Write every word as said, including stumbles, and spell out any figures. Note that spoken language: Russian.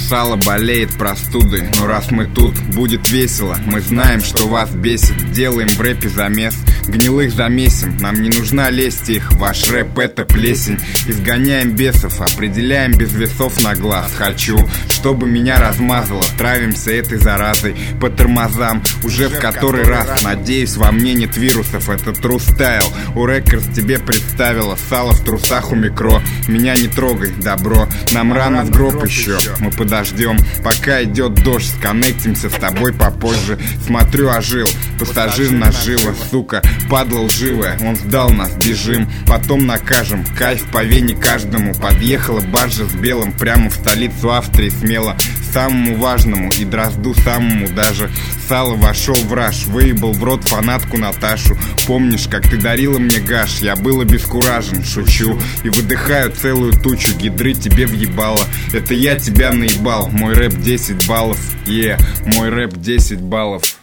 Сало болеет простудой, но раз мы тут, будет весело. Мы знаем, что вас бесит, делаем в рэпе замес. Гнилых замесим, нам не нужна лесть их. Ваш рэп — это плесень. Изгоняем бесов, определяем без весов на глаз. Хочу, чтобы меня размазало, травимся этой заразой. По тормозам, уже в который раз. Надеюсь, во мне нет вирусов, это true style. У Рекордс тебе представила сало в трусах у микро. Меня не трогай, добро, нам рано в гроб еще. Мы подождем, пока идет дождь. Сконнектимся с тобой попозже. Смотрю, ожил, пассажир нажила, сука, падла лживая. Он сдал нас, бежим, потом накажем. Кайф по вене каждому. Подъехала баржа с белым прямо в столицу Австрии смело. Самому важному и дрозду самому даже. Сало вошел в раж, выебал в рот фанатку Наташу. Помнишь, как ты дарила мне гаш? Я был обескуражен, шучу. И выдыхаю целую тучу, гидры тебе въебало. Это я тебя наебал. Мой рэп десять баллов, е, yeah, мой рэп десять баллов.